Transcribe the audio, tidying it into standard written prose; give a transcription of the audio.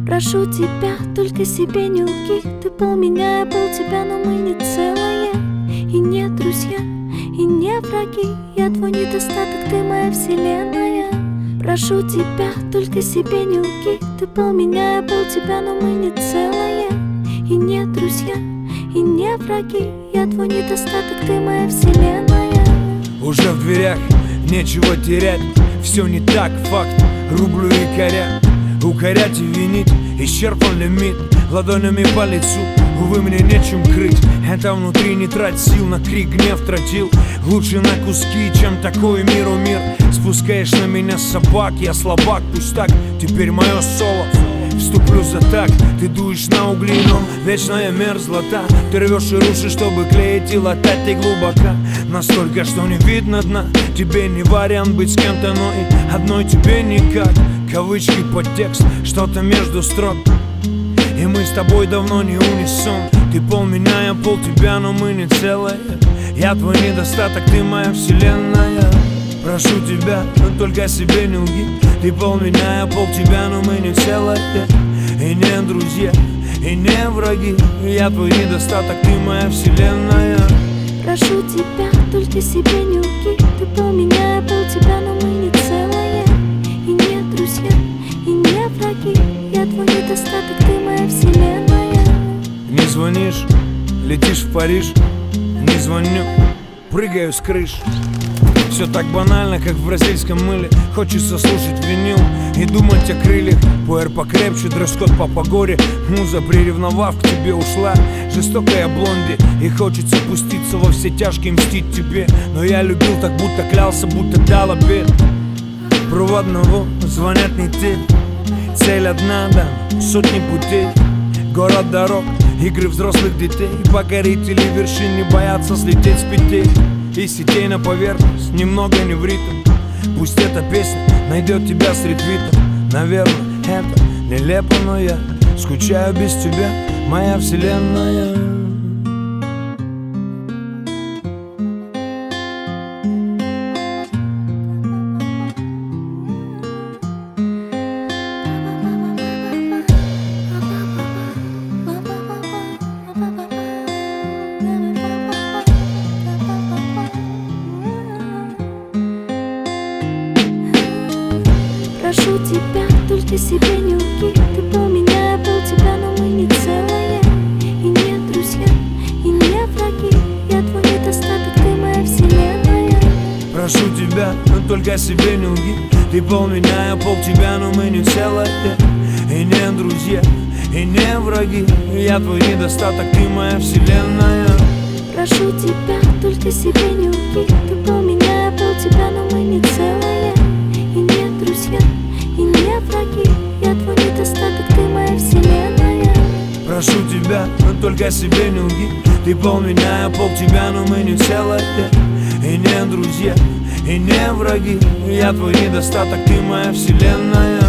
Прошу тебя, только себе не лги. Ты пол меня, я пол тебя, но мы не целое. И не друзья, и не враги. Я твой недостаток, ты моя вселенная. Прошу тебя, только себе не лги. Ты пол меня, я пол тебя, но мы не целое. И не друзья, и не враги. Я твой недостаток, ты моя вселенная. Уже в дверях, нечего терять. Все не так, факт, рублю и коря. Укорять и винить, исчерпан лимит. Ладонями по лицу, увы, мне нечем крыть. Это внутри не трать сил, на крик гнев тратил. Лучше на куски, чем такой миру мир. Спускаешь на меня собак, я слабак, пусть так. Теперь мое соло, вступлю за так. Ты дуешь на угли, но вечная мерзлота. Ты рвешь и рушишь, чтобы клеить и латать. Ты глубоко, настолько, что не видно дна. Тебе не вариант быть с кем-то, но и одной тебе никак. Кавычки, подтекст, что-то между строк. И мы с тобой давно не унисон. Ты пол меня, я пол тебя, но мы не целое. Я твой недостаток, ты моя вселенная. Прошу тебя, но только себе не лги. Ты пол меня, я пол тебя, но мы не целое. И не друзья, и не враги. Я твой недостаток, ты моя вселенная. Прошу тебя, только себе не лги. Ты пол меня, я пол тебя, но мы не целое. И не друзья, и не враги. Я твой недостаток, ты моя вселенная. Не звонишь, летишь в Париж. Не звоню, прыгаю с крыш. Все так банально, как в бразильском мыле. Хочется слушать винил и думать о крыльях. Пуэр покрепче, дресс-код по погоде. Муза, приревновав, к тебе ушла. Жестокая блонди, и хочется пуститься во все тяжкие, мстить тебе. Но я любил так, будто клялся, будто дал обет. Проводного звонят не те. Цель одна, да, сотни путей. Город дорог, игры взрослых детей. Покорители вершин не боятся слететь с петель. И сетей на поверхность, немного не в ритм. Пусть эта песня найдет тебя среди твитов. Наверное, это нелепо, но я скучаю без тебя, моя вселенная. Прошу тебя, только себе не лги. Ты пол меня, я пол тебя, но мы не целое. И не друзья, и не враги. Я твой недостаток, ты моя вселенная. Прошу тебя, но только себе не лги. Ты пол меня, я пол тебя, но мы не целое. И не друзья, и не враги. Я твой недостаток, ты моя вселенная. Прошу тебя, только себе не лги. Ты пол меня, я пол тебя, но мы не целое. И не друзья, и не враги. Я твой недостаток, ты моя вселенная. Прошу тебя, но только себе не лги. Ты пол меня, я пол тебя, но мы не целое. И не друзья, и не враги. Я твой недостаток, ты моя вселенная.